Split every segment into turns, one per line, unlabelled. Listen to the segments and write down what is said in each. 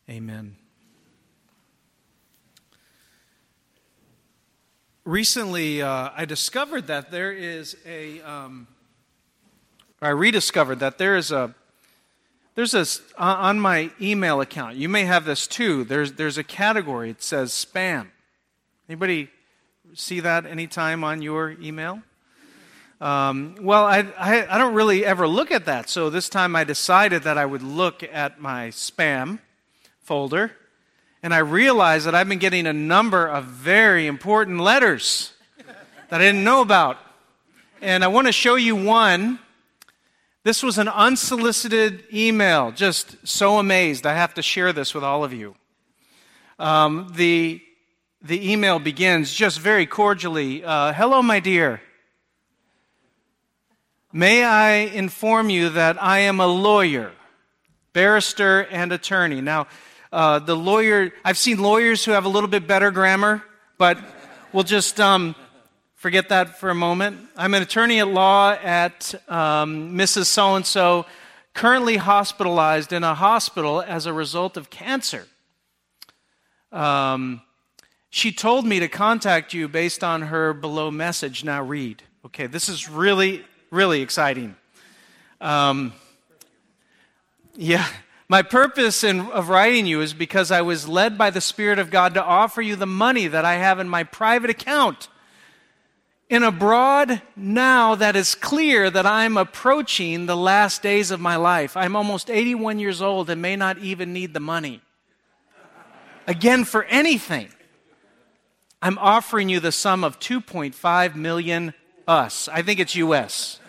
Amen. Recently, I discovered that there is I rediscovered that there's on my email account. You may have this too. There's a category. It says spam. Anybody see that anytime on your email? Well, I don't really ever look at that. So this time I decided that I would look at my spam folder, and I realized that I've been getting a number of very important letters that I didn't know about. And I want to show you one. This was an unsolicited email. Just so amazed. I have to share this with all of you. The email begins just very cordially. Hello, my dear. May I inform you that I am a lawyer, barrister, and attorney. Now, the lawyer, I've seen lawyers who have a little bit better grammar, but we'll just forget that for a moment. I'm an attorney at law at Mrs. So-and-so, currently hospitalized in a hospital as a result of cancer. She told me to contact you based on her below message. Now read. Okay, this is really exciting. My purpose of writing you is because I was led by the Spirit of God to offer you the money that I have in my private account. In abroad now that is clear that I'm approaching the last days of my life. I'm almost 81 years old and may not even need the money. Again, for anything. I'm offering you the sum of 2.5 million US. I think it's US.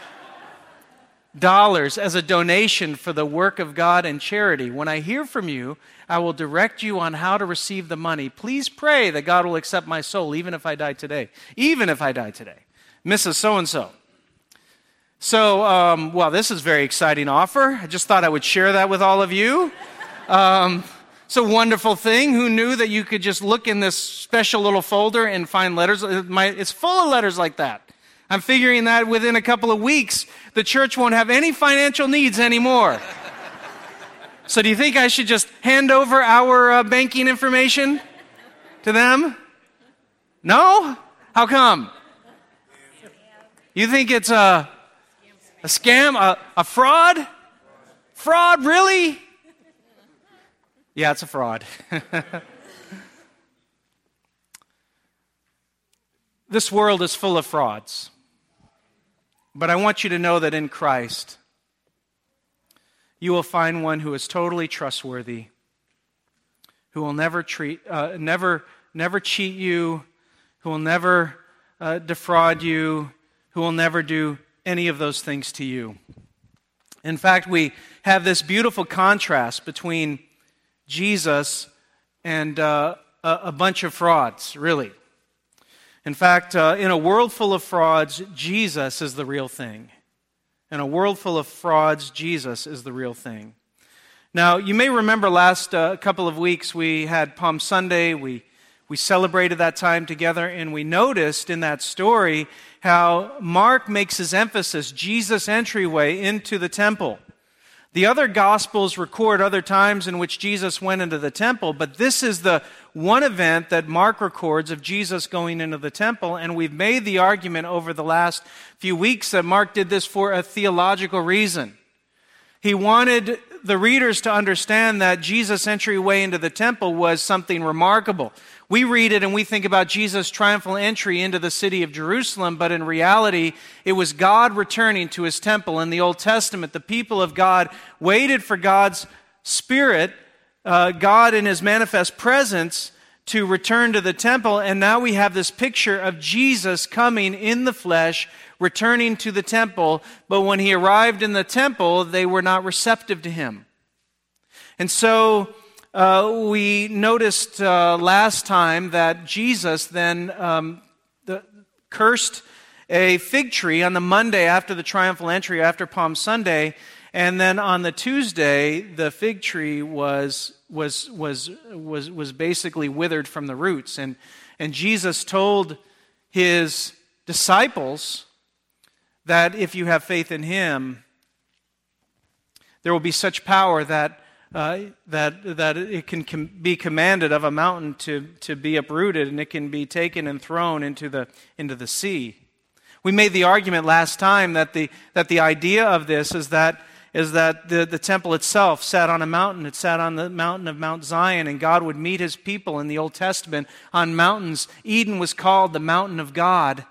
Dollars as a donation for the work of God and charity. When I hear from you, I will direct you on how to receive the money. Please pray that God will accept my soul, even if I die today. Even if I die today. Mrs. So-and-so. So, this is a very exciting offer. I just thought I would share that with all of you. It's a wonderful thing. Who knew that you could just look in this special little folder and find letters? It's full of letters like that. I'm figuring that within a couple of weeks, the church won't have any financial needs anymore. So do you think I should just hand over our banking information to them? No? How come? You think it's a scam? A fraud? Fraud, really? Yeah, it's a fraud. This world is full of frauds. But I want you to know that in Christ, you will find one who is totally trustworthy, who will never cheat you, who will never defraud you, who will never do any of those things to you. In fact, we have this beautiful contrast between Jesus and a bunch of frauds, really. In fact, in a world full of frauds, Jesus is the real thing. In a world full of frauds, Jesus is the real thing. Now, you may remember last couple of weeks we had Palm Sunday. We celebrated that time together, and we noticed in that story how Mark makes his emphasis, Jesus' entryway into the temple. The other Gospels record other times in which Jesus went into the temple, but this is the one event that Mark records of Jesus going into the temple, and we've made the argument over the last few weeks that Mark did this for a theological reason. He wanted the readers to understand that Jesus' entryway into the temple was something remarkable. We read it and we think about Jesus' triumphal entry into the city of Jerusalem, but in reality, it was God returning to his temple. In the Old Testament, the people of God waited for God's Spirit, God in his manifest presence, to return to the temple, and now we have this picture of Jesus coming in the flesh, returning to the temple, but when he arrived in the temple, they were not receptive to him. And so we noticed last time that Jesus then cursed a fig tree on the Monday after the triumphal entry, after Palm Sunday, and then on the Tuesday, the fig tree was basically withered from the roots. And Jesus told his disciples that if you have faith in him, there will be such power that that it can be commanded of a mountain to be uprooted, and it can be taken and thrown into the sea. We made the argument last time that the idea of this is that the temple itself sat on a mountain. It sat on the mountain of Mount Zion, and God would meet his people in the Old Testament on mountains. Eden was called the mountain of God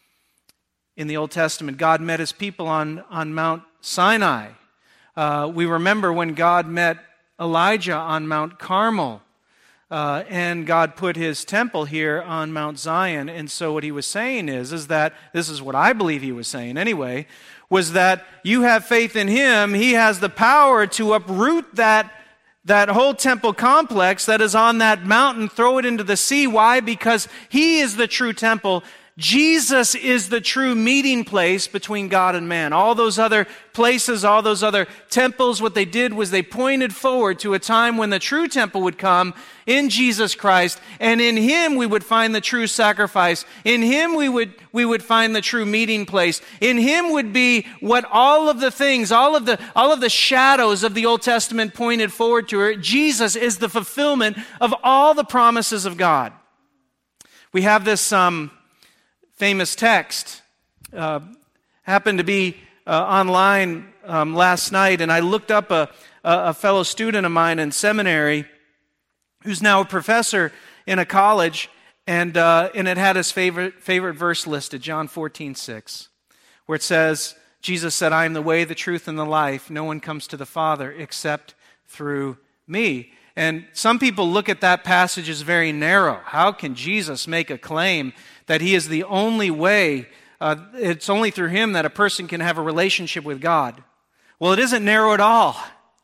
in the Old Testament. God met his people on Mount Sinai. We remember when God met Elijah on Mount Carmel, and God put his temple here on Mount Zion. And so what he was saying is that, this is what I believe he was saying anyway, was that you have faith in him. He has the power to uproot that whole temple complex that is on that mountain, throw it into the sea. Why? Because he is the true temple. Jesus is the true meeting place between God and man. All those other places, all those other temples, what they did was they pointed forward to a time when the true temple would come in Jesus Christ, and in him we would find the true sacrifice. In him we would find the true meeting place. In him would be what all of the things, all of the shadows of the Old Testament pointed forward to. Jesus is the fulfillment of all the promises of God. We have this famous text, happened to be online last night, and I looked up a fellow student of mine in seminary who's now a professor in a college, and it had his favorite verse listed, John 14:6, where it says, Jesus said, I am the way, the truth, and the life. No one comes to the Father except through me. And some people look at that passage as very narrow. How can Jesus make a claim that he is the only way, it's only through him that a person can have a relationship with God? Well, it isn't narrow at all.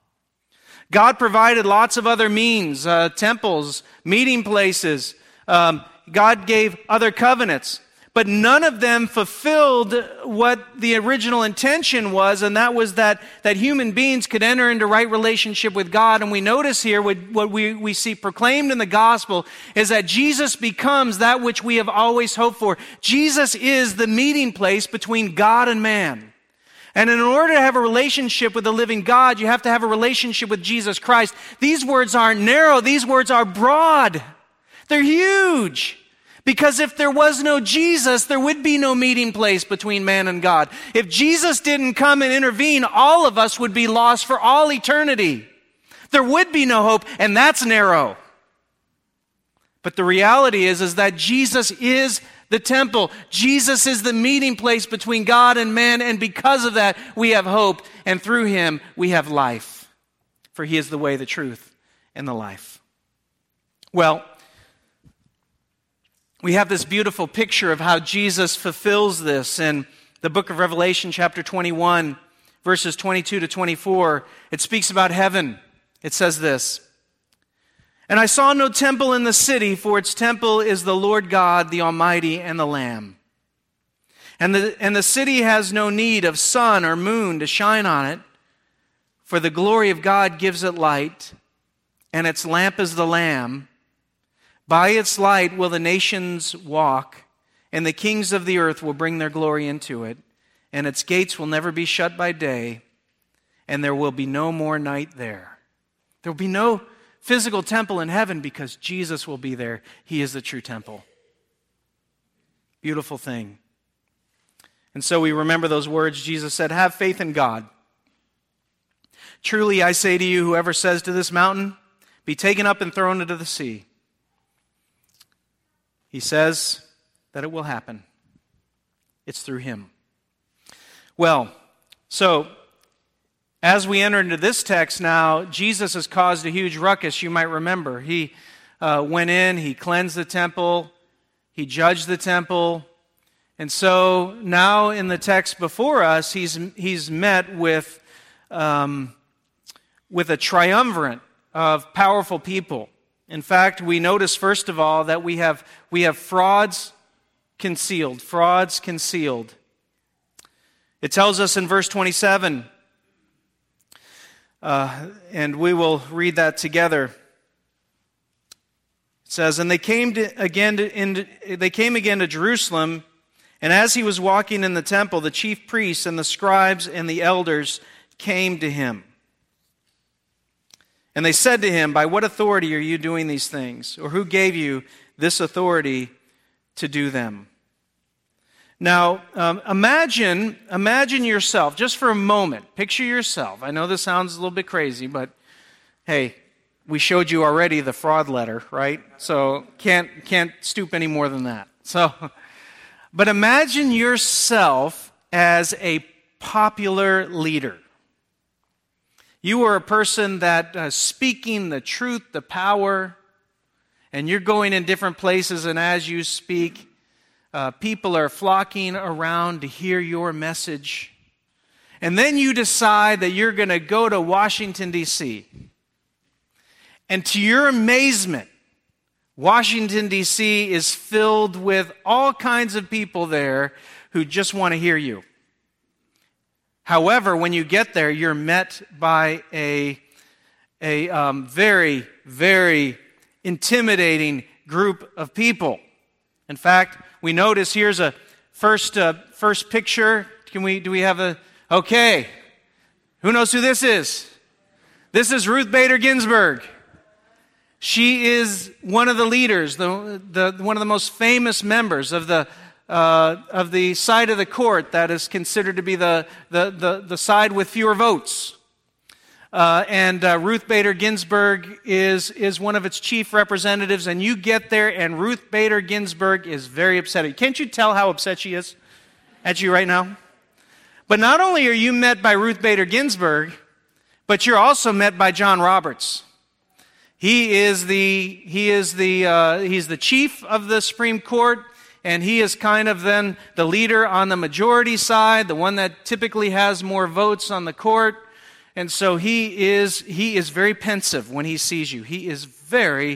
God provided lots of other means, temples, meeting places. God gave other covenants. But none of them fulfilled what the original intention was, and that was that human beings could enter into right relationship with God. And we notice here what we see proclaimed in the gospel is that Jesus becomes that which we have always hoped for. Jesus is the meeting place between God and man. And in order to have a relationship with the living God, you have to have a relationship with Jesus Christ. These words aren't narrow, these words are broad. They're huge. Because if there was no Jesus, there would be no meeting place between man and God. If Jesus didn't come and intervene, all of us would be lost for all eternity. There would be no hope, and that's narrow. But the reality is that Jesus is the temple. Jesus is the meeting place between God and man, and because of that, we have hope, and through him, we have life. For he is the way, the truth, and the life. Well, we have this beautiful picture of how Jesus fulfills this in the book of Revelation, chapter 21, verses 22 to 24. It speaks about heaven. It says this, And I saw no temple in the city, for its temple is the Lord God, the Almighty, and the Lamb. And the city has no need of sun or moon to shine on it, for the glory of God gives it light, and its lamp is the Lamb. By its light will the nations walk, and the kings of the earth will bring their glory into it, and its gates will never be shut by day, and there will be no more night there. There will be no physical temple in heaven because Jesus will be there. He is the true temple. Beautiful thing. And so we remember those words. Jesus said, have faith in God. Truly I say to you, whoever says to this mountain, be taken up and thrown into the sea, he says that it will happen. It's through him. Well, so as we enter into this text now, Jesus has caused a huge ruckus, you might remember. He went in, he cleansed the temple, he judged the temple. And so now in the text before us, he's met with a triumvirate of powerful people. In fact, we notice, first of all, that we have frauds concealed. It tells us in verse 27, and we will read that together. It says, And they came again to Jerusalem, and as he was walking in the temple, the chief priests and the scribes and the elders came to him. And they said to him, "By what authority are you doing these things? Or who gave you this authority to do them?" Now, imagine yourself, just for a moment, picture yourself. I know this sounds a little bit crazy, but hey, we showed you already the fraud letter, right? So can't stoop any more than that. But imagine yourself as a popular leader. You are a person that speaking the truth, the power, and you're going in different places, and as you speak, people are flocking around to hear your message. And then you decide that you're going to go to Washington, D.C. And to your amazement, Washington, D.C. is filled with all kinds of people there who just want to hear you. However, when you get there, you're met by a very, very intimidating group of people. In fact, we notice here's a first picture. Do we have a... Okay. Who knows who this is? This is Ruth Bader Ginsburg. She is one of the leaders, one of the most famous members of the side of the court that is considered to be the side with fewer votes. And Ruth Bader Ginsburg is one of its chief representatives, and you get there, and Ruth Bader Ginsburg is very upset. Can't you tell how upset she is at you right now? But not only are you met by Ruth Bader Ginsburg, but you're also met by John Roberts. He's the chief of the Supreme Court, and he is kind of then the leader on the majority side, the one that typically has more votes on the court. And so he is very pensive when he sees you. He is very,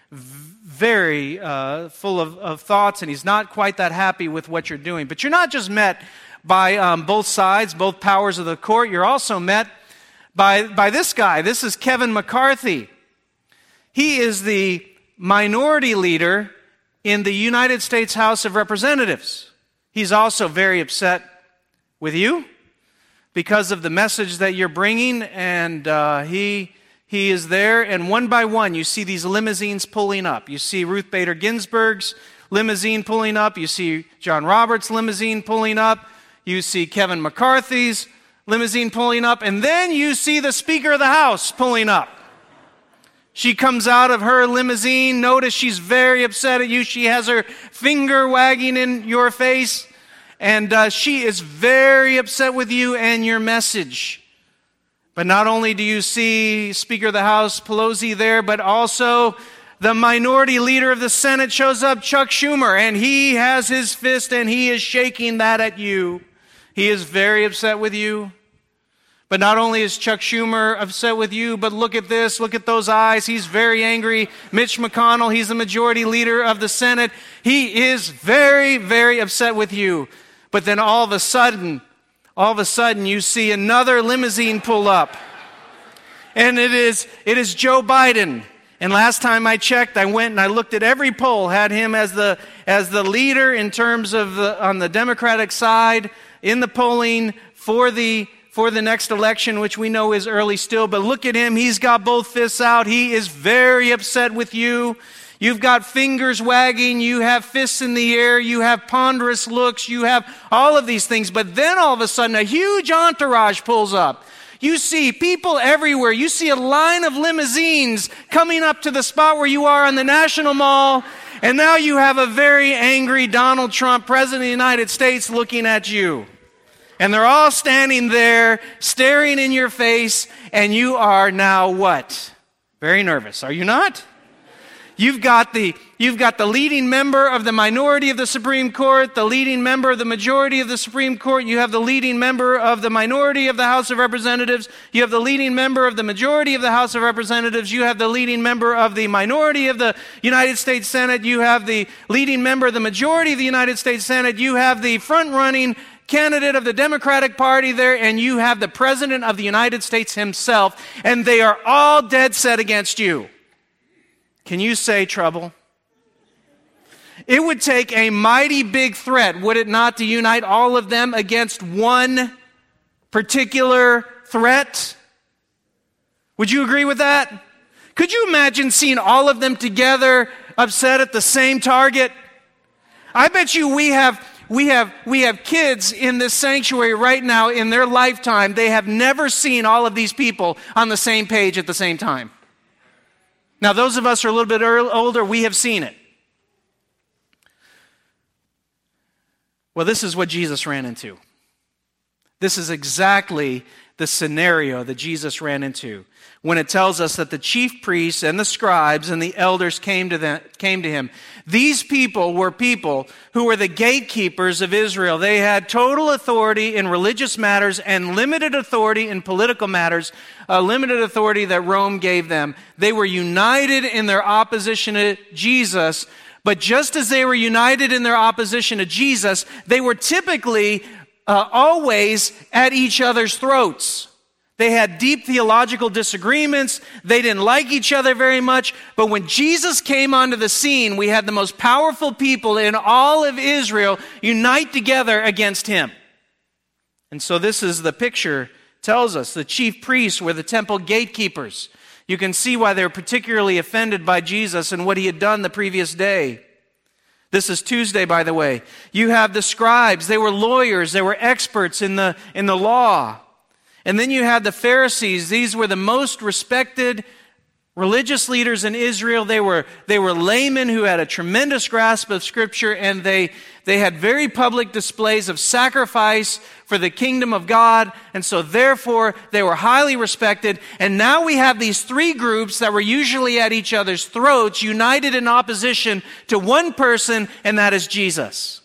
very full of thoughts, and he's not quite that happy with what you're doing. But you're not just met by both sides, both powers of the court. You're also met by this guy. This is Kevin McCarthy. He is the minority leader in the United States House of Representatives. He's also very upset with you because of the message that you're bringing, and he is there, and one by one you see these limousines pulling up. You see Ruth Bader Ginsburg's limousine pulling up. You see John Roberts' limousine pulling up. You see Kevin McCarthy's limousine pulling up, and then you see the Speaker of the House pulling up. She comes out of her limousine. Notice she's very upset at you. She has her finger wagging in your face. And she is very upset with you and your message. But not only do you see Speaker of the House Pelosi there, but also the minority leader of the Senate shows up, Chuck Schumer. And he has his fist and he is shaking that at you. He is very upset with you. But not only is Chuck Schumer upset with you, but look at this, look at those eyes. He's very angry. Mitch McConnell, he's the majority leader of the Senate. He is very, very upset with you. But then all of a sudden, you see another limousine pull up. And it is Joe Biden. And last time I checked, I went and I looked at every poll, had him as the leader in terms of on the Democratic side in the polling for the next election, which we know is early still. But look at him. He's got both fists out. He is very upset with you. You've got fingers wagging. You have fists in the air. You have ponderous looks. You have all of these things. But then all of a sudden, a huge entourage pulls up. You see people everywhere. You see a line of limousines coming up to the spot where you are on the National Mall. And now you have a very angry Donald Trump, President of the United States, looking at you. And they're all standing there, staring in your face, and you are now what? Very nervous, are you not? You've got the leading member of the minority of the Supreme Court, the leading member of the majority of the Supreme Court. You have the leading member of the minority of the House of Representatives. You have the leading member of the majority of the House of Representatives. You have the leading member of the minority of the United States Senate. You have the leading member of the majority of the United States Senate. You have the front-running candidate of the Democratic Party there, and you have the President of the United States himself, and they are all dead set against you. Can you say trouble? It would take a mighty big threat, would it not, to unite all of them against one particular threat? Would you agree with that? Could you imagine seeing all of them together, upset at the same target? I bet you we have kids in this sanctuary right now in their lifetime. They have never seen all of these people on the same page at the same time. Now, those of us who are a little bit older, we have seen it. Well, this is what Jesus ran into. This is exactly the scenario that Jesus ran into when it tells us that the chief priests and the scribes and the elders came to him. These people were people who were the gatekeepers of Israel. They had total authority in religious matters and limited authority in political matters, a limited authority that Rome gave them. They were united in their opposition to Jesus, but just as they were united in their opposition to Jesus, they were typically always at each other's throats. They had deep theological disagreements. They didn't like each other very much. But when Jesus came onto the scene, we had the most powerful people in all of Israel unite together against him. And so this is the picture tells us. The chief priests were the temple gatekeepers. You can see why they were particularly offended by Jesus and what he had done the previous day. This is Tuesday, by the way. You have the scribes. They were lawyers. They were experts in the law. And then you had the Pharisees. These were the most respected religious leaders in Israel. They were laymen who had a tremendous grasp of Scripture, and they had very public displays of sacrifice for the kingdom of God, and so therefore they were highly respected. And now we have these three groups that were usually at each other's throats, united in opposition to one person, and that is Jesus.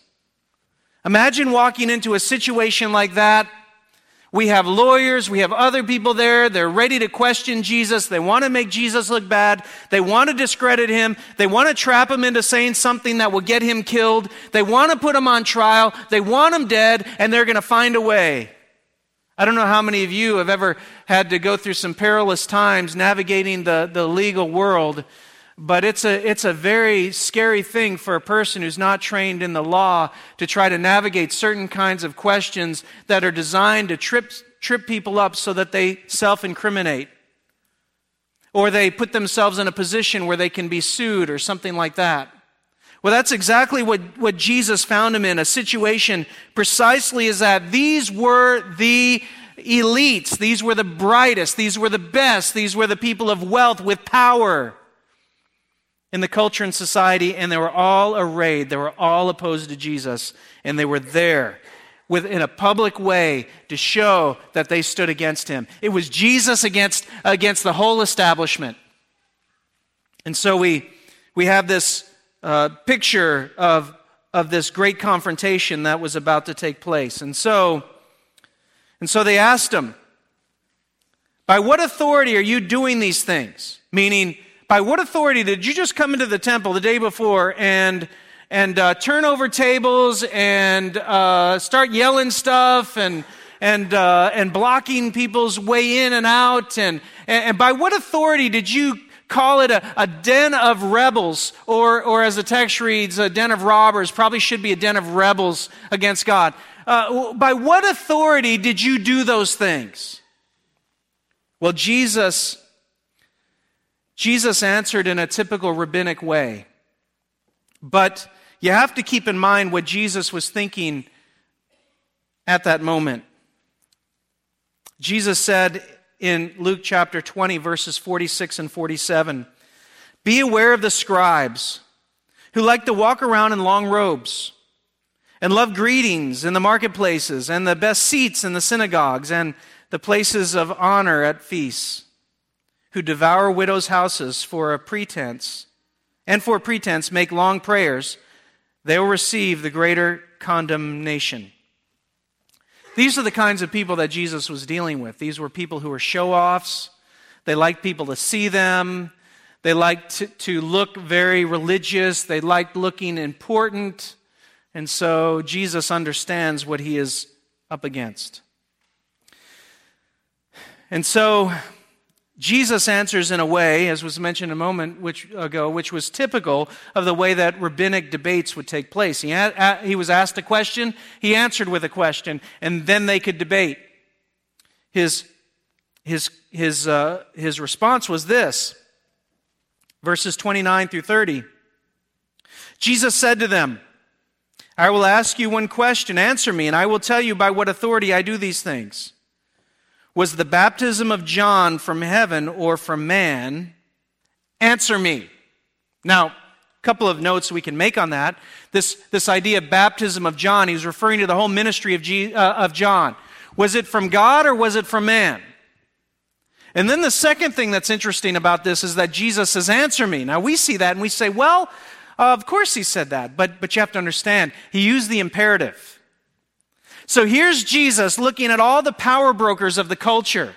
Imagine walking into a situation like that. We have lawyers, we have other people there, they're ready to question Jesus, they want to make Jesus look bad, they want to discredit him, they want to trap him into saying something that will get him killed, they want to put him on trial, they want him dead, and they're going to find a way. I don't know how many of you have ever had to go through some perilous times navigating the legal world, but it's a very scary thing for a person who's not trained in the law to try to navigate certain kinds of questions that are designed to trip people up so that they self-incriminate. Or they put themselves in a position where they can be sued or something like that. Well, that's exactly what Jesus found him in, a situation precisely as that. These were the elites. These were the brightest. These were the best. These were the people of wealth with power in the culture and society, and they were all arrayed, they were all opposed to Jesus, and they were there in a public way to show that they stood against him. It was Jesus against the whole establishment. And so we have this picture of this great confrontation that was about to take place. And so they asked him, "By what authority are you doing these things?" Meaning, by what authority did you just come into the temple the day before and turn over tables and start yelling stuff and blocking people's way in and out? And by what authority did you call it a den of rebels, or as the text reads, a den of robbers? Probably should be a den of rebels against God. By what authority did you do those things? Well, Jesus answered in a typical rabbinic way. But you have to keep in mind what Jesus was thinking at that moment. Jesus said in Luke chapter 20, verses 46 and 47, "Be aware of the scribes who like to walk around in long robes and love greetings in the marketplaces and the best seats in the synagogues and the places of honor at feasts, who devour widows' houses for a pretense, and for pretense make long prayers. They will receive the greater condemnation." These are the kinds of people that Jesus was dealing with. These were people who were show-offs. They liked people to see them. They liked to look very religious. They liked looking important. And so Jesus understands what he is up against. And so Jesus answers in a way, as was mentioned a moment ago, which was typical of the way that rabbinic debates would take place. He was asked a question, he answered with a question, and then they could debate. His response was this: Verses 29 through 30. Jesus said to them, I will ask you one question. Answer me, and I will tell you by what authority I do these things. Was the baptism of John from heaven or from man? Answer me. Now, a couple of notes we can make on that. This idea of baptism of John, he was referring to the whole ministry of John. Was it from God or was it from man? And then the second thing that's interesting about this is that Jesus says, answer me. Now we see that and we say, well, of course he said that, but you have to understand, he used the imperative. So here's Jesus looking at all the power brokers of the culture.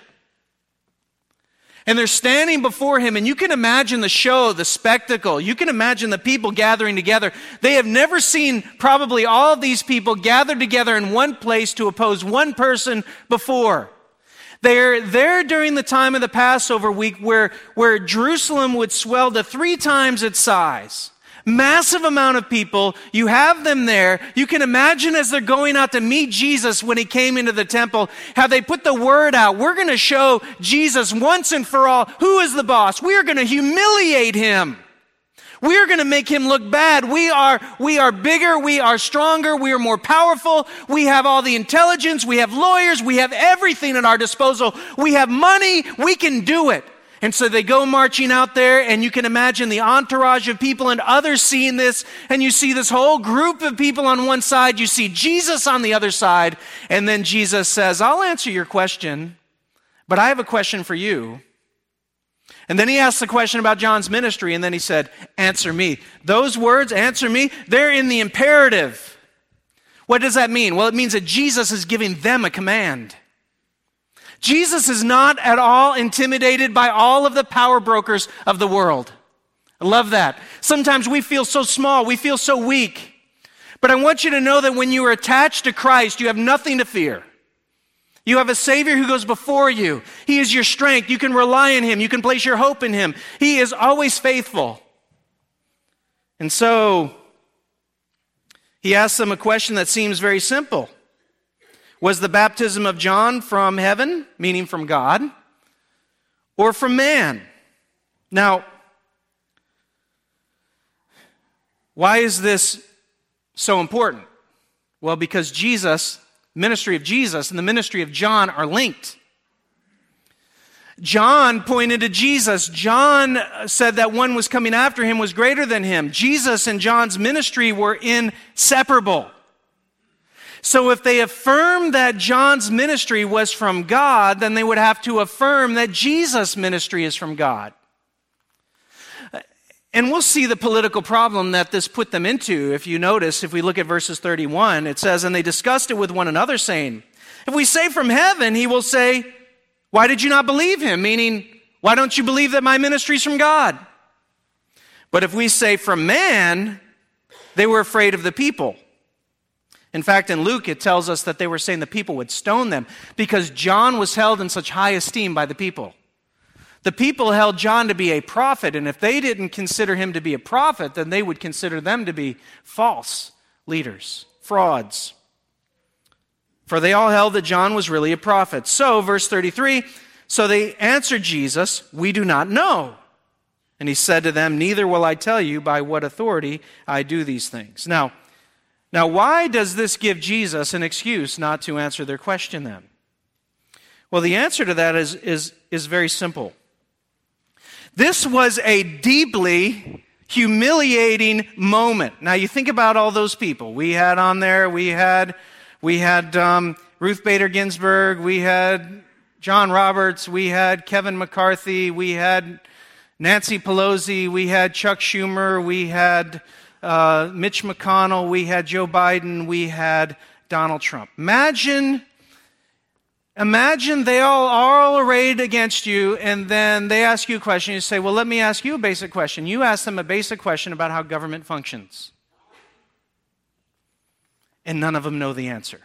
And they're standing before him, and you can imagine the show, the spectacle. You can imagine the people gathering together. They have never seen probably all of these people gathered together in one place to oppose one person before. They're there during the time of the Passover week where Jerusalem would swell to 3 times its size. Massive amount of people. You have them there. You can imagine as they're going out to meet Jesus when he came into the temple, how they put the word out. We're going to show Jesus once and for all who is the boss. We are going to humiliate him. We are going to make him look bad. We are bigger. We are stronger. We are more powerful. We have all the intelligence. We have lawyers. We have everything at our disposal. We have money. We can do it. And so they go marching out there, and you can imagine the entourage of people and others seeing this, and you see this whole group of people on one side, you see Jesus on the other side, and then Jesus says, I'll answer your question, but I have a question for you. And then he asked the question about John's ministry, and then he said, answer me. Those words, answer me, they're in the imperative. What does that mean? Well, it means that Jesus is giving them a command. Jesus is not at all intimidated by all of the power brokers of the world. I love that. Sometimes we feel so small, we feel so weak. But I want you to know that when you are attached to Christ, you have nothing to fear. You have a Savior who goes before you. He is your strength. You can rely on him. You can place your hope in him. He is always faithful. And so, he asks them a question that seems very simple. Was the baptism of John from heaven, meaning from God, or from man? Now, why is this so important? Well, because ministry of Jesus and the ministry of John are linked. John pointed to Jesus. John said that one was coming after him was greater than him. Jesus and John's ministry were inseparable. So if they affirm that John's ministry was from God, then they would have to affirm that Jesus' ministry is from God. And we'll see the political problem that this put them into. If you notice, if we look at verses 31, it says, and they discussed it with one another, saying, if we say from heaven, he will say, why did you not believe him? Meaning, why don't you believe that my ministry is from God? But if we say from man, they were afraid of the people. In fact, in Luke, it tells us that they were saying the people would stone them because John was held in such high esteem by the people. The people held John to be a prophet, and if they didn't consider him to be a prophet, then they would consider them to be false leaders, frauds. For they all held that John was really a prophet. So, verse 33, so they answered Jesus, we do not know. And he said to them, neither will I tell you by what authority I do these things. Now, why does this give Jesus an excuse not to answer their question then? Well, the answer to that is very simple. This was a deeply humiliating moment. Now, you think about all those people. We had Ruth Bader Ginsburg, we had John Roberts, we had Kevin McCarthy, we had Nancy Pelosi, we had Chuck Schumer, we had Mitch McConnell, we had Joe Biden, we had Donald Trump. Imagine they all are arrayed against you, and then they ask you a question. You say, well, let me ask you a basic question. You ask them a basic question about how government functions. And none of them know the answer.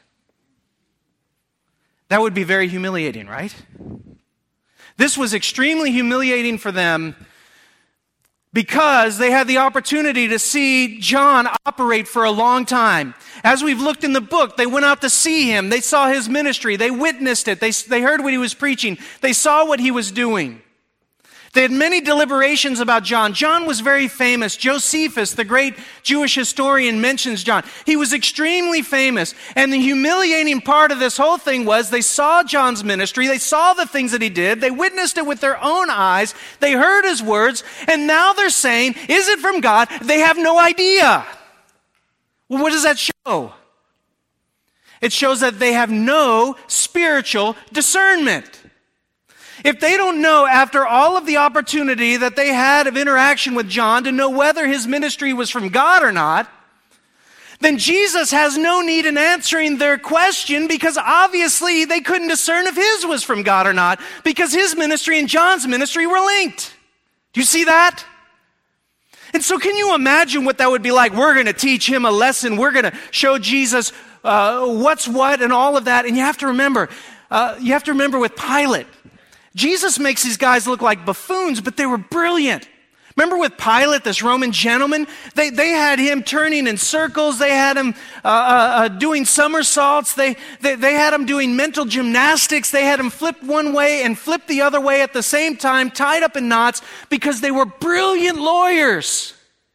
That would be very humiliating, right? This was extremely humiliating for them because they had the opportunity to see John operate for a long time. As we've looked in the book, they went out to see him. They saw his ministry. They witnessed it. They heard what he was preaching. They saw what he was doing. They had many deliberations about John. John was very famous. Josephus, the great Jewish historian, mentions John. He was extremely famous. And the humiliating part of this whole thing was they saw John's ministry. They saw the things that he did. They witnessed it with their own eyes. They heard his words. And now they're saying, is it from God? They have no idea. Well, what does that show? It shows that they have no spiritual discernment. If they don't know, after all of the opportunity that they had of interaction with John, to know whether his ministry was from God or not, then Jesus has no need in answering their question, because obviously they couldn't discern if his was from God or not, because his ministry and John's ministry were linked. Do you see that? And so can you imagine what that would be like? We're going to teach him a lesson. We're going to show Jesus what's what and all of that. And you have to remember with Pilate, Jesus makes these guys look like buffoons, but they were brilliant. Remember with Pilate, this Roman gentleman? They had him turning in circles. They had him doing somersaults. They had him doing mental gymnastics. They had him flip one way and flip the other way at the same time, tied up in knots, because they were brilliant lawyers.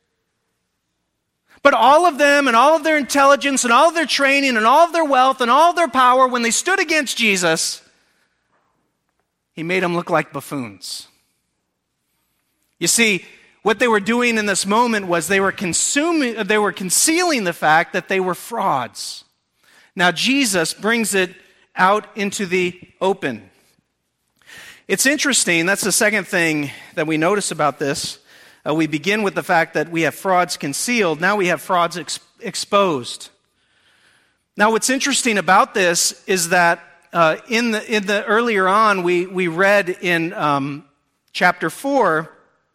But all of them and all of their intelligence and all of their training and all of their wealth and all of their power, when they stood against Jesus, he made them look like buffoons. You see, what they were doing in this moment was they were concealing the fact that they were frauds. Now Jesus brings it out into the open. It's interesting, that's the second thing that we notice about this. We begin with the fact that we have frauds concealed. Now we have frauds exposed. Now what's interesting about this is that in the earlier on, we read in chapter 4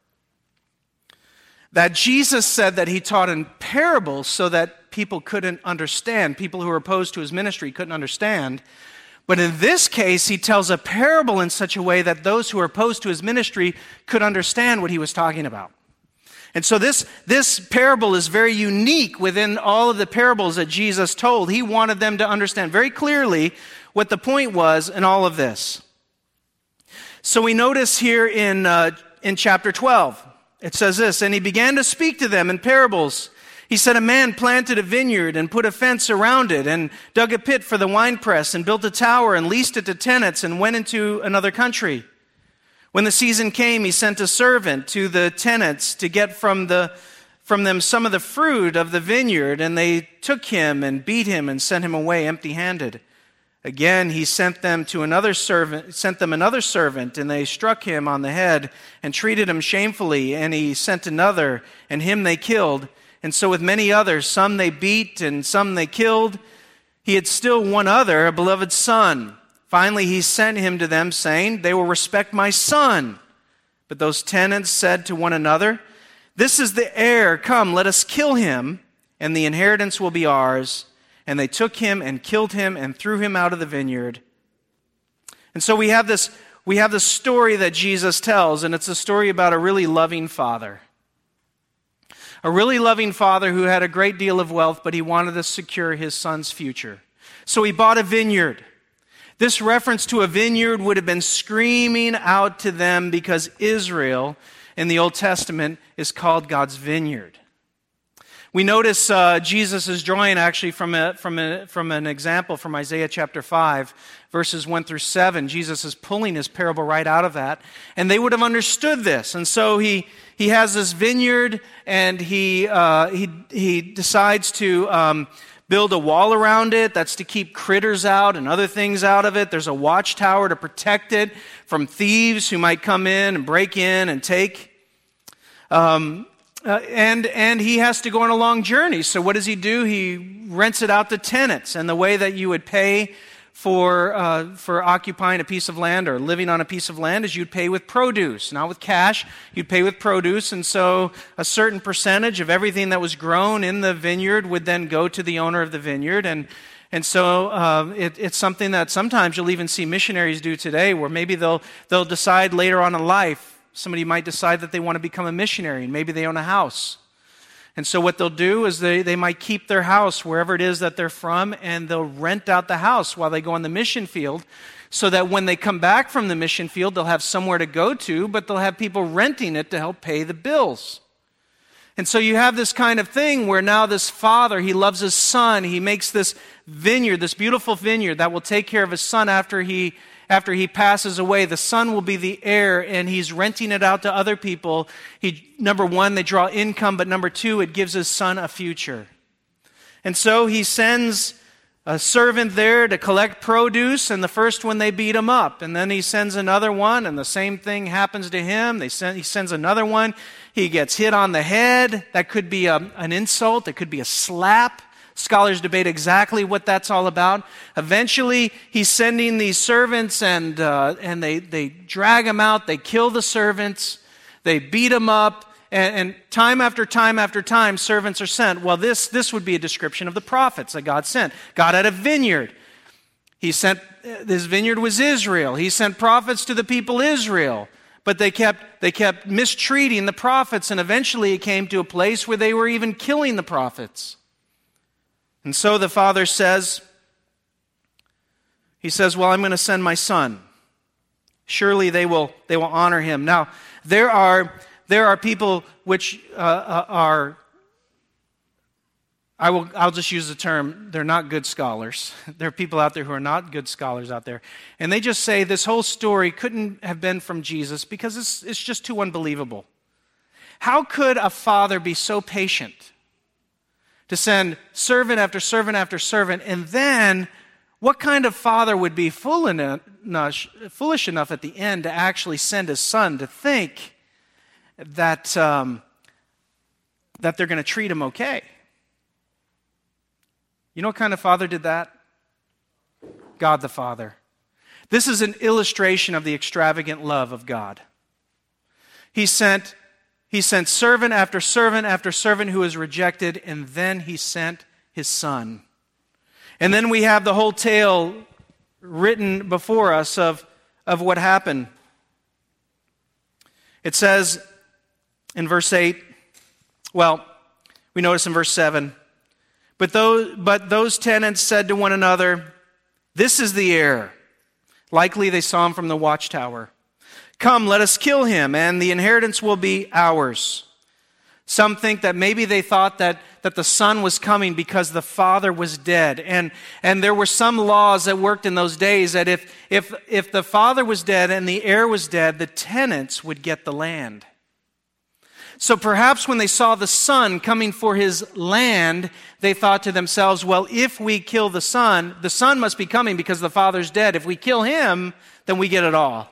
that Jesus said that he taught in parables so that people couldn't understand. People who were opposed to his ministry couldn't understand. But in this case, he tells a parable in such a way that those who are opposed to his ministry could understand what he was talking about. And so this parable is very unique within all of the parables that Jesus told. He wanted them to understand very clearly what the point was in all of this. So we notice here in chapter 12, it says this, and he began to speak to them in parables. He said, a man planted a vineyard and put a fence around it and dug a pit for the winepress and built a tower and leased it to tenants and went into another country. When the season came, he sent a servant to the tenants to get from them some of the fruit of the vineyard, and they took him and beat him and sent him away empty-handed. Again, he sent them another servant, and they struck him on the head and treated him shamefully, and he sent another, and him they killed. And so with many others, some they beat and some they killed. He had still one other, a beloved son. Finally, he sent him to them, saying, they will respect my son. But those tenants said to one another, this is the heir. Come, let us kill him, and the inheritance will be ours. And they took him and killed him and threw him out of the vineyard. And so we have this story that Jesus tells, and it's a story about a really loving father. A really loving father who had a great deal of wealth, but he wanted to secure his son's future. So he bought a vineyard. This reference to a vineyard would have been screaming out to them because Israel in the Old Testament is called God's vineyard. We notice Jesus is drawing actually from an example from Isaiah chapter 5, verses 1 through 7. Jesus is pulling his parable right out of that. And they would have understood this. And so he has this vineyard, and he decides to build a wall around it. That's to keep critters out and other things out of it. There's a watchtower to protect it from thieves who might come in and break in and take. And he has to go on a long journey. So what does he do? He rents it out to tenants. And the way that you would pay for occupying a piece of land or living on a piece of land is you'd pay with produce, not with cash. You'd pay with produce. And so a certain percentage of everything that was grown in the vineyard would then go to the owner of the vineyard. And so it's something that sometimes you'll even see missionaries do today, where maybe they'll decide later on in life, somebody might decide that they want to become a missionary, and maybe they own a house. And so what they'll do is they might keep their house wherever it is that they're from, and they'll rent out the house while they go on the mission field so that when they come back from the mission field, they'll have somewhere to go to, but they'll have people renting it to help pay the bills. And so you have this kind of thing where now this father, he loves his son. He makes this vineyard, this beautiful vineyard that will take care of his son after he passes away. The son will be the heir, and he's renting it out to other people. Number one, they draw income, but number two, it gives his son a future. And so he sends a servant there to collect produce, and the first one they beat him up. And then he sends another one, and the same thing happens to him. He sends another one. He gets hit on the head. That could be an insult. It could be a slap. Scholars debate exactly what that's all about. Eventually, he's sending these servants, and they drag him out. They kill the servants. They beat him up. And time after time after time, servants are sent. Well, this would be a description of the prophets that God sent. God had a vineyard. This vineyard was Israel. He sent prophets to the people Israel. But they kept mistreating the prophets, and eventually it came to a place where they were even killing the prophets. And so the father says, well, I'm going to send my son. Surely they will honor him. Now, there are people which I'll just use the term, they're not good scholars. There are people out there who are not good scholars out there. And they just say this whole story couldn't have been from Jesus because it's just too unbelievable. How could a father be so patient to send servant after servant after servant, and then what kind of father would be foolish enough at the end to actually send his son to think that they're going to treat him okay? You know what kind of father did that? God the Father. This is an illustration of the extravagant love of God. He sent servant after servant after servant who was rejected, and then he sent his son. And then we have the whole tale written before us of what happened. It says in verse 8, well, we notice in verse 7, But those tenants said to one another, "This is the heir." Likely they saw him from the watchtower. "Come, let us kill him, and the inheritance will be ours." Some think that maybe they thought that the son was coming because the father was dead. And there were some laws that worked in those days that if the father was dead and the heir was dead, the tenants would get the land. So perhaps when they saw the son coming for his land, they thought to themselves, well, if we kill the son must be coming because the father's dead. If we kill him, then we get it all.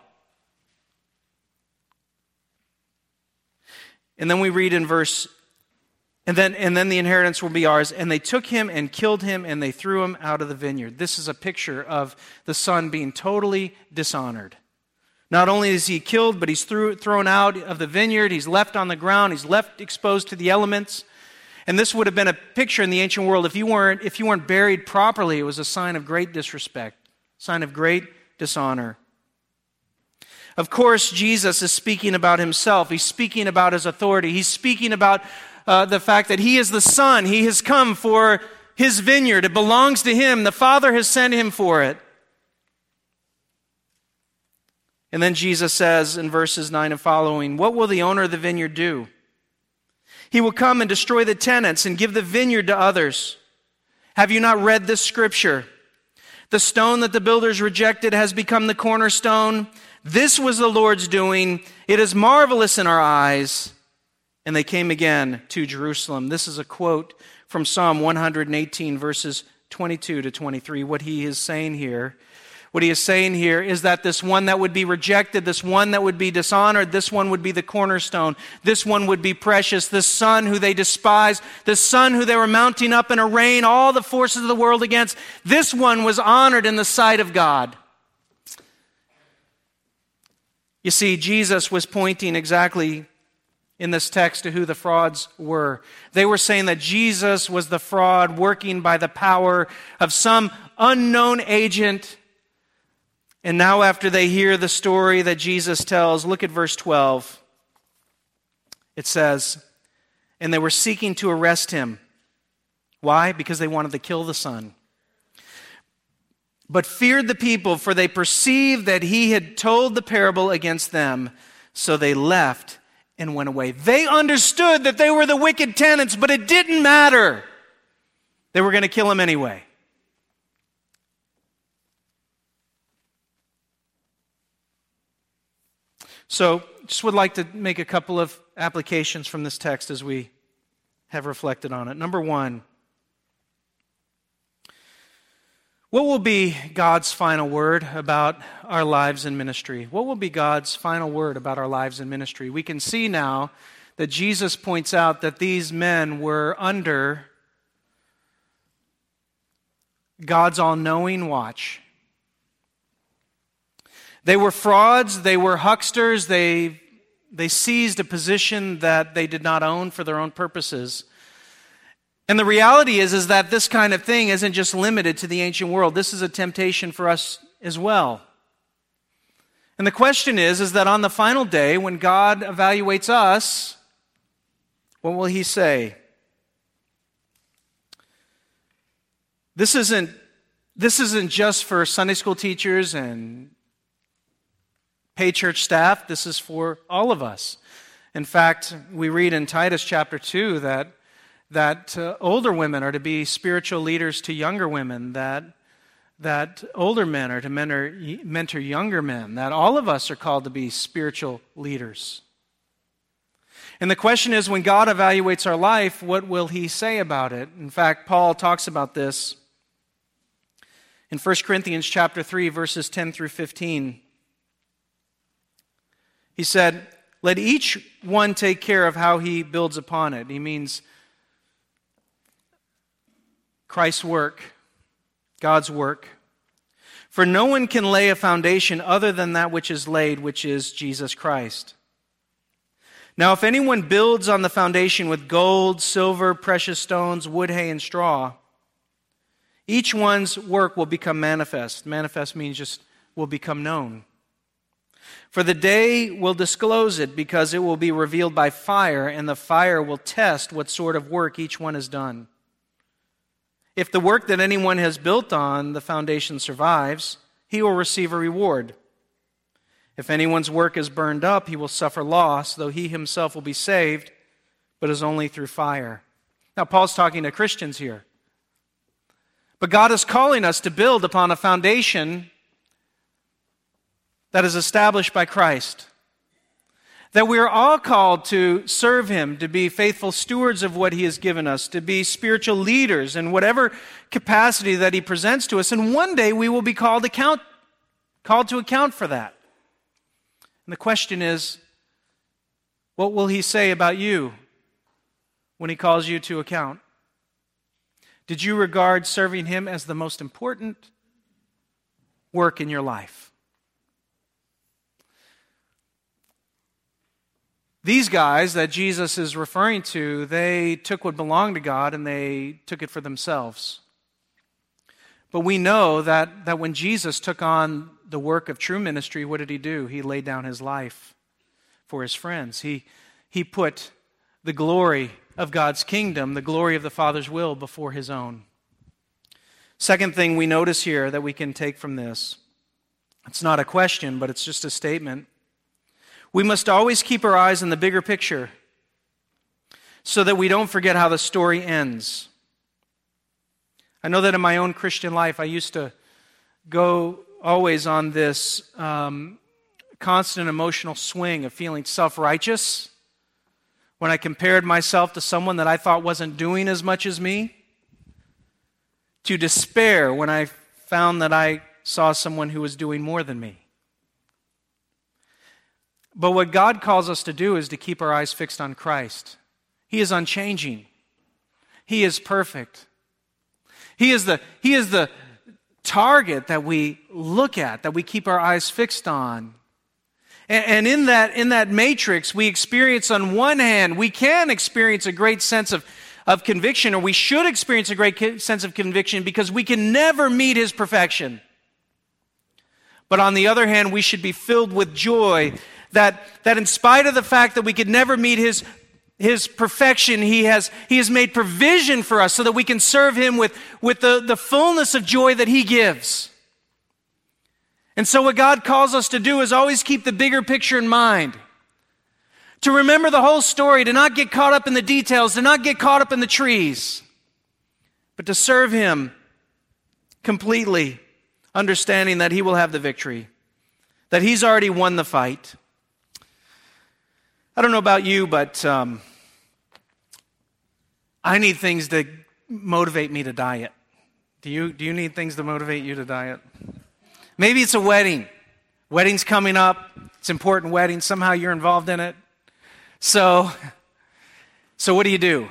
And then we read in verse, and then the inheritance will be ours. And they took him and killed him, and they threw him out of the vineyard. This is a picture of the son being totally dishonored. Not only is he killed, but he's thrown out of the vineyard. He's left on the ground. He's left exposed to the elements. And this would have been a picture in the ancient world. If you weren't buried properly, it was a sign of great disrespect, sign of great dishonor. Of course, Jesus is speaking about himself. He's speaking about his authority. He's speaking about the fact that he is the Son. He has come for his vineyard. It belongs to him. The Father has sent him for it. And then Jesus says in verses 9 and following, "What will the owner of the vineyard do? He will come and destroy the tenants and give the vineyard to others. Have you not read this scripture? The stone that the builders rejected has become the cornerstone. This was the Lord's doing. It is marvelous in our eyes." And they came again to Jerusalem. This is a quote from Psalm 118, verses 22 to 23. What he is saying here is that this one that would be rejected, this one that would be dishonored, this one would be the cornerstone. This one would be precious. This son who they despised, this son who they were mounting up and arraying all the forces of the world against, this one was honored in the sight of God. You see, Jesus was pointing exactly in this text to who the frauds were. They were saying that Jesus was the fraud working by the power of some unknown agent. And now after they hear the story that Jesus tells, look at verse 12. It says, "And they were seeking to arrest him." Why? Because they wanted to kill the son. but feared the people, for they perceived that he had told the parable against them. So they left and went away. They understood that they were the wicked tenants, but it didn't matter. They were going to kill him anyway. So, just would like to make a couple of applications from this text as we have reflected on it. Number one, what will be God's final word about our lives and ministry? What will be God's final word about our lives and ministry? We can see now that Jesus points out that these men were under God's all-knowing watch. They were frauds, they were hucksters, they seized a position that they did not own for their own purposes. And the reality is that this kind of thing isn't just limited to the ancient world. This is a temptation for us as well. And the question is that on the final day, when God evaluates us, what will he say? This isn't just for Sunday school teachers and paid church staff. This is for all of us. In fact, we read in Titus chapter 2 that older women are to be spiritual leaders to younger women, that older men are to mentor younger men, that all of us are called to be spiritual leaders. And the question is, when God evaluates our life, what will he say about it? In fact, Paul talks about this in 1 Corinthians chapter 3, verses 10 through 15. He said, "Let each one take care of how he builds upon it." He means Christ's work, God's work. "For no one can lay a foundation other than that which is laid, which is Jesus Christ. Now if anyone builds on the foundation with gold, silver, precious stones, wood, hay, and straw, each one's work will become manifest." Manifest means just will become known. "For the day will disclose it, because it will be revealed by fire, and the fire will test what sort of work each one has done. If the work that anyone has built on the foundation survives, he will receive a reward. If anyone's work is burned up, he will suffer loss, though he himself will be saved, but is only through fire." Now, Paul's talking to Christians here. But God is calling us to build upon a foundation that is established by Christ. That we are all called to serve him, to be faithful stewards of what he has given us, to be spiritual leaders in whatever capacity that he presents to us. And one day we will be called to account for that. And the question is, what will he say about you when he calls you to account? Did you regard serving him as the most important work in your life? These guys that Jesus is referring to, they took what belonged to God and they took it for themselves. But we know that when Jesus took on the work of true ministry, what did he do? He laid down his life for his friends. He put the glory of God's kingdom, the glory of the Father's will, before his own. Second thing we notice here that we can take from this, it's not a question, but it's just a statement. We must always keep our eyes on the bigger picture so that we don't forget how the story ends. I know that in my own Christian life, I used to go always on this constant emotional swing of feeling self-righteous when I compared myself to someone that I thought wasn't doing as much as me, to despair when I found that I saw someone who was doing more than me. But what God calls us to do is to keep our eyes fixed on Christ. He is unchanging. He is perfect. He is the target that we look at, that we keep our eyes fixed on. And in that matrix, we experience, on one hand, we can experience a great sense of conviction, or we should experience a great sense of conviction, because we can never meet his perfection. But on the other hand, we should be filled with joy that in spite of the fact that we could never meet his perfection, he has made provision for us so that we can serve him with the fullness of joy that he gives. And so what God calls us to do is always keep the bigger picture in mind. To remember the whole story, to not get caught up in the details, to not get caught up in the trees, but to serve Him completely, understanding that He will have the victory, that He's already won the fight. I don't know about you, but I need things that motivate me to diet. Do you need things to motivate you to diet? Maybe it's a wedding. Wedding's coming up. It's an important wedding. Somehow you're involved in it. So what do?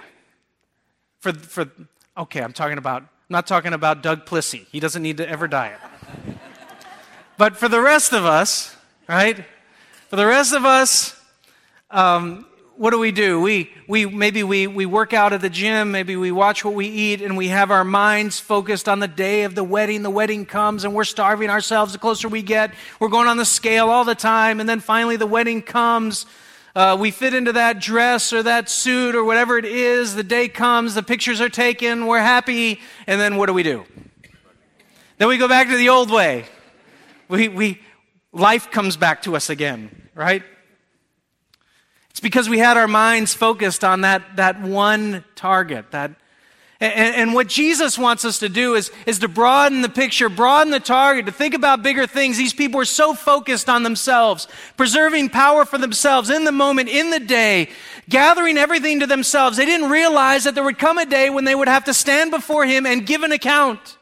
Okay, I'm not talking about Doug Plissy. He doesn't need to ever diet. But for the rest of us, right? For the rest of us, what do? Maybe we work out at the gym, maybe we watch what we eat, and we have our minds focused on the day of the wedding. The wedding comes, and we're starving ourselves the closer we get. We're going on the scale all the time, and then finally the wedding comes. We fit into that dress or that suit or whatever it is. The day comes, the pictures are taken, we're happy, and then what do? Then we go back to the old way. Life comes back to us again, right? It's because we had our minds focused on that one target. And what Jesus wants us to do is to broaden the picture, broaden the target, to think about bigger things. These people are so focused on themselves, preserving power for themselves in the moment, in the day, gathering everything to themselves. They didn't realize that there would come a day when they would have to stand before Him and give an account.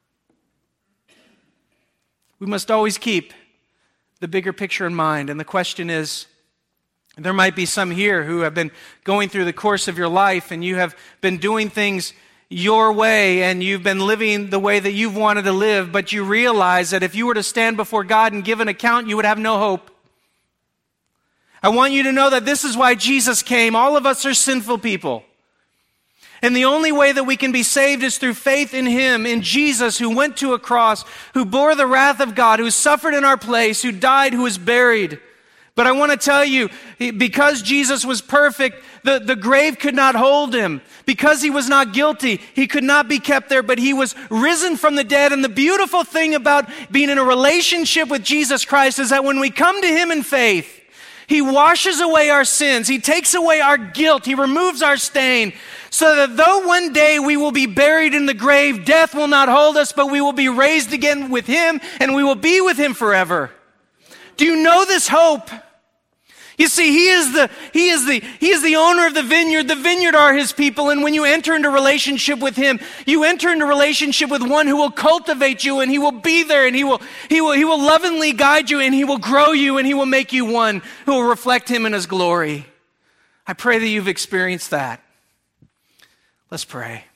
We must always keep the bigger picture in mind. And the question is, there might be some here who have been going through the course of your life and you have been doing things your way and you've been living the way that you've wanted to live, but you realize that if you were to stand before God and give an account, you would have no hope. I want you to know that this is why Jesus came. All of us are sinful people. And the only way that we can be saved is through faith in Him, in Jesus, who went to a cross, who bore the wrath of God, who suffered in our place, who died, who was buried. But I want to tell you, because Jesus was perfect, the grave could not hold Him. Because He was not guilty, He could not be kept there, but He was risen from the dead. And the beautiful thing about being in a relationship with Jesus Christ is that when we come to Him in faith, He washes away our sins. He takes away our guilt. He removes our stain. So that though one day we will be buried in the grave, death will not hold us, but we will be raised again with Him and we will be with Him forever. Do you know this hope? You see, He is the owner of the vineyard. The vineyard are His people. And when you enter into relationship with Him, you enter into relationship with one who will cultivate you, and He will be there, and He will lovingly guide you, and He will grow you, and He will make you one who will reflect Him in His glory. I pray that you've experienced that. Let's pray.